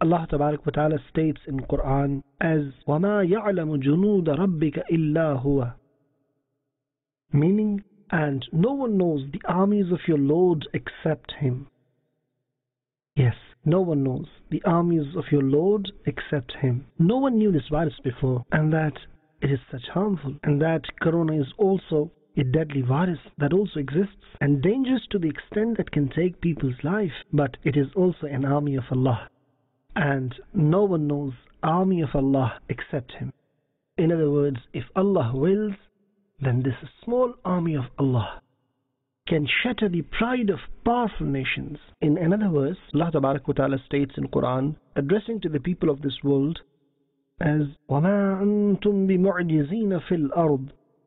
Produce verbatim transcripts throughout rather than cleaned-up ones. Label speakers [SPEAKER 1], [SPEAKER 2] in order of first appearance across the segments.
[SPEAKER 1] Allah Tabarak wa Ta'ala states in Quran as وَمَا يَعْلَمُ جُنُودَ رَبِّكَ إِلَّا هُوَ, meaning, and no one knows the armies of your Lord except Him. Yes, no one knows the armies of your Lord except Him. No one knew this virus before, and that it is such harmful, and that Corona is also a deadly virus that also exists and dangerous to the extent that can take people's life, but it is also an army of Allah, and no one knows army of Allah except Him. In other words, if Allah wills, then this small army of Allah can shatter the pride of powerful nations. In another verse, Allah Tabarak wa Ta'ala states in Quran, addressing to the people of this world, as وَمَا أَنْتُمْ بِمُعْجِزِينَ فِي الْأَرْضِ,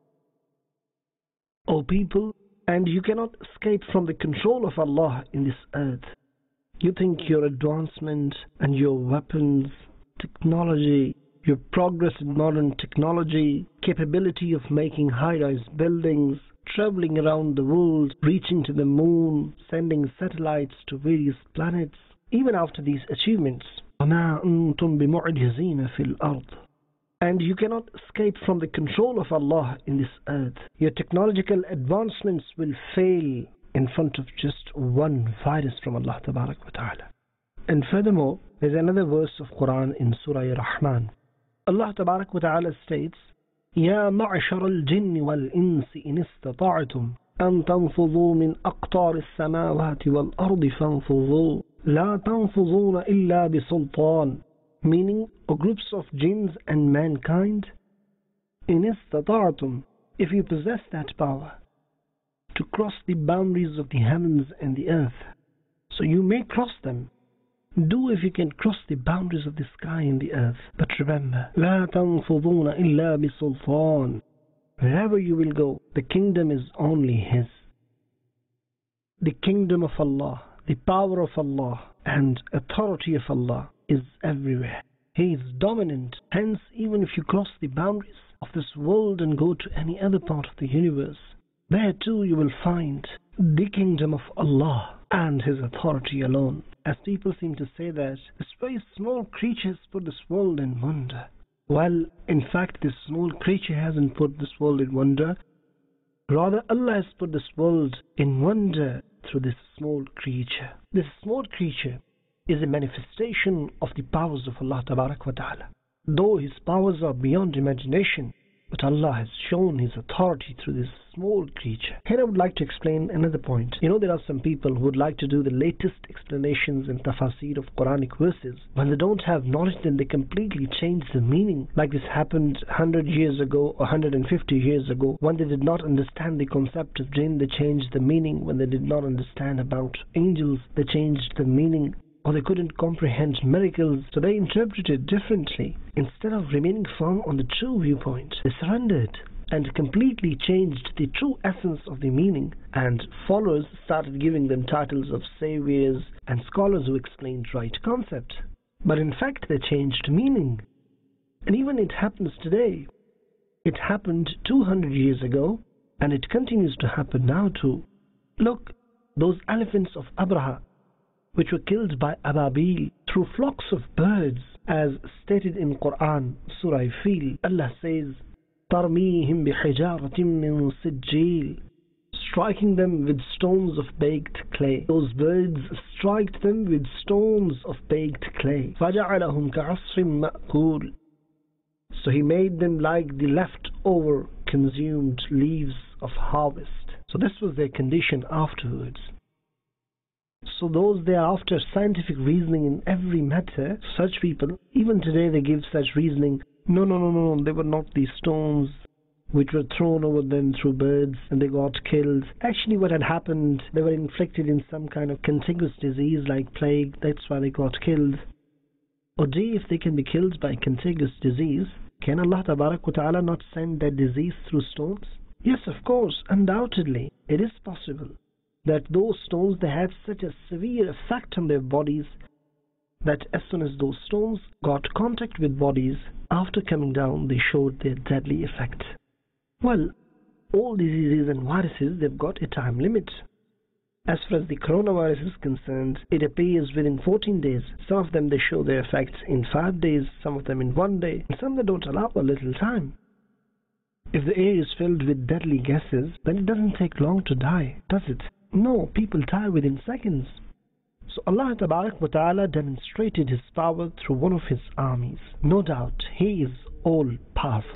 [SPEAKER 1] O people, and you cannot escape from the control of Allah in this earth. You think your advancement and your weapons, technology, your progress in modern technology, capability of making high-rise buildings, traveling around the world, reaching to the moon, sending satellites to various planets, even after these achievements, وَمَا أَنْتُمْ بِمُعْجِزِينَ فِي الْأَرْضِ, and you cannot escape from the control of Allah in this earth. Your technological advancements will fail in front of just one virus from Allah Tabarak wa Ta'ala. And furthermore, there's another verse of Quran in Surah Ar-Rahman. Allah Tabarak wa Ta'ala states, يَا مَعْشَرَ الْجِنِّ وَالْإِنسِ إِنِ اسْتَطَعْتُمْ أَن تَنْفُذُوا مِنْ أَقْطَارِ السَّمَاوَاتِ وَالْأَرْضِ فَانْفُذُوا لَا تَنْفُذُونَ إِلَّا بِسُلْطَانٍ, meaning, O groups of jinns and mankind, إِنِ اسْتَطَعْتُمْ, if you possess that power to cross the boundaries of the heavens and the earth, so you may cross them. Do if you can cross the boundaries of the sky and the earth. But remember, لَا تَنْفُضُونَ إِلَّا بِسُلْطَانٍ, wherever you will go, the kingdom is only His. The kingdom of Allah, the power of Allah, and authority of Allah is everywhere. He is dominant. Hence, even if you cross the boundaries of this world and go to any other part of the universe, there too you will find the kingdom of Allah and His authority alone. As people seem to say that this very small creature has put this world in wonder. Well, in fact, this small creature hasn't put this world in wonder. Rather, Allah has put this world in wonder through this small creature. This small creature is a manifestation of the powers of Allah Tabarak wa Ta'ala. Though His powers are beyond imagination, but Allah has shown His authority through this small creature. Here I would like to explain another point. You know, there are some people who would like to do the latest explanations and tafasir of Quranic verses. When they don't have knowledge, then they completely change the meaning. Like this happened one hundred years ago or one hundred fifty years ago. When they did not understand the concept of jinn, they changed the meaning. When they did not understand about angels, they changed the meaning. Or they couldn't comprehend miracles, so they interpreted differently. Instead of remaining firm on the true viewpoint, they surrendered and completely changed the true essence of the meaning, and followers started giving them titles of saviors and scholars who explained right concept. But in fact, they changed meaning. And even it happens today. It happened two hundred years ago, and it continues to happen now too. Look, those elephants of Abraha, which were killed by Ababil through flocks of birds, as stated in Quran, Surah Fil. Allah says, تَرْمِيهِمْ بِحِجَارَةٍ مِّن سِجِّيلٍ, striking them with stones of baked clay. Those birds striked them with stones of baked clay. فَجَعَلَهُمْ كَعَصْفٍ مَأْكُولٍ, so He made them like the leftover consumed leaves of harvest. So this was their condition afterwards. So those they are after scientific reasoning in every matter, such people, even today they give such reasoning. No, no, no, no, they were not these stones which were thrown over them through birds and they got killed. Actually what had happened, they were inflicted in some kind of contagious disease like plague, that's why they got killed. Or gee, if they can be killed by contagious disease, can Allah Tabarak wa Ta'ala not send that disease through stones? Yes, of course, undoubtedly, it is possible that those stones, they had such a severe effect on their bodies that as soon as those stones got contact with bodies, after coming down, they showed their deadly effect. Well, all diseases and viruses, they've got a time limit. As far as the coronavirus is concerned, it appears within fourteen days. Some of them they show their effects in five days, some of them in one day, and some they don't allow a little time. If the air is filled with deadly gases, then it doesn't take long to die, does it? No, people die within seconds. So Allah Tabarak wa Ta'ala demonstrated His power through one of His armies. No doubt, He is all powerful.